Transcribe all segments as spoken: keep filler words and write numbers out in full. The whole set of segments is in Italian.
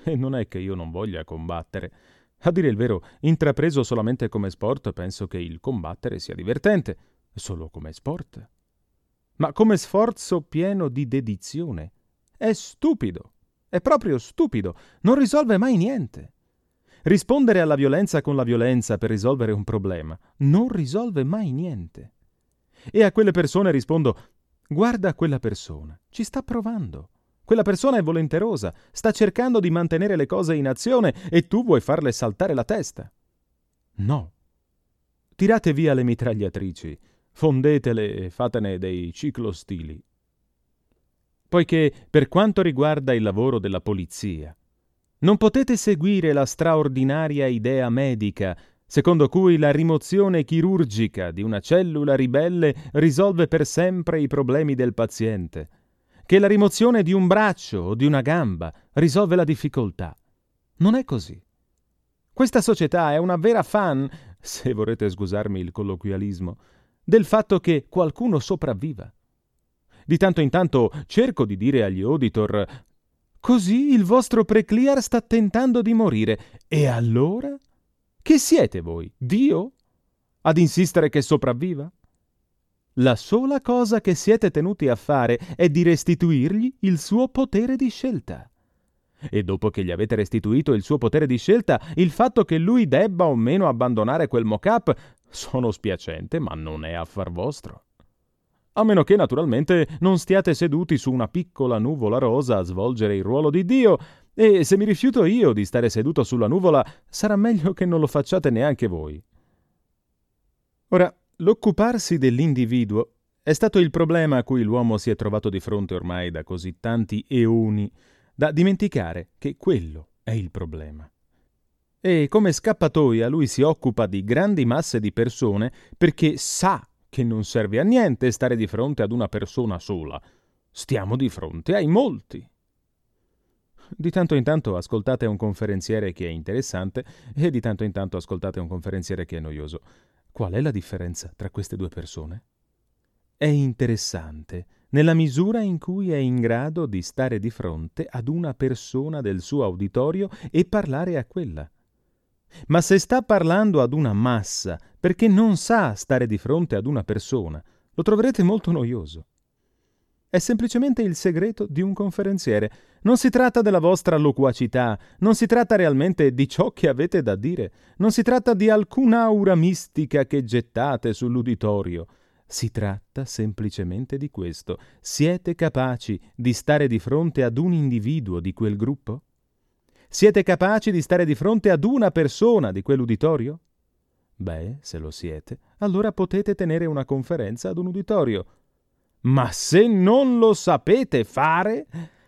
E non è che io non voglia combattere. A dire il vero, intrapreso solamente come sport, penso che il combattere sia divertente, solo come sport. Ma come sforzo pieno di dedizione. È stupido, è proprio stupido, non risolve mai niente. Rispondere alla violenza con la violenza per risolvere un problema non risolve mai niente. E a quelle persone rispondo: guarda quella persona, ci sta provando. Quella persona è volenterosa, sta cercando di mantenere le cose in azione e tu vuoi farle saltare la testa. No. Tirate via le mitragliatrici, fondetele e fatene dei ciclostili. Poiché, per quanto riguarda il lavoro della polizia, non potete seguire la straordinaria idea medica secondo cui la rimozione chirurgica di una cellula ribelle risolve per sempre i problemi del paziente, che la rimozione di un braccio o di una gamba risolve la difficoltà. Non è così. Questa società è una vera fan, se vorrete scusarmi il colloquialismo, del fatto che qualcuno sopravviva. Di tanto in tanto cerco di dire agli auditor: così il vostro preclear sta tentando di morire. E allora? Che siete voi? Dio? Ad insistere che sopravviva? La sola cosa che siete tenuti a fare è di restituirgli il suo potere di scelta. E dopo che gli avete restituito il suo potere di scelta, il fatto che lui debba o meno abbandonare quel mock-up sono spiacente, ma non è affar vostro. A meno che, naturalmente, non stiate seduti su una piccola nuvola rosa a svolgere il ruolo di Dio, e se mi rifiuto io di stare seduto sulla nuvola, sarà meglio che non lo facciate neanche voi. Ora, l'occuparsi dell'individuo è stato il problema a cui l'uomo si è trovato di fronte ormai da così tanti eoni, da dimenticare che quello è il problema. E come scappatoia lui si occupa di grandi masse di persone perché sa che non serve a niente stare di fronte ad una persona sola. Stiamo di fronte ai molti. Di tanto in tanto ascoltate un conferenziere che è interessante e di tanto in tanto ascoltate un conferenziere che è noioso. Qual è la differenza tra queste due persone? È interessante nella misura in cui è in grado di stare di fronte ad una persona del suo uditorio e parlare a quella. Ma se sta parlando ad una massa perché non sa stare di fronte ad una persona, lo troverete molto noioso. È semplicemente il segreto di un conferenziere. Non si tratta della vostra loquacità, non si tratta realmente di ciò che avete da dire, non si tratta di alcuna aura mistica che gettate sull'uditorio. Si tratta semplicemente di questo. Siete capaci di stare di fronte ad un individuo di quel gruppo? Siete capaci di stare di fronte ad una persona di quell'uditorio? Beh, se lo siete, allora potete tenere una conferenza ad un uditorio. Ma se non lo sapete fare,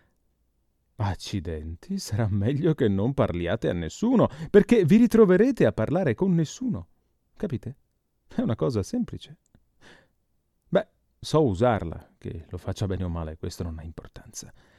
accidenti, sarà meglio che non parliate a nessuno, perché vi ritroverete a parlare con nessuno. Capite? È una cosa semplice. Beh, so usarla, che lo faccia bene o male, questo non ha importanza.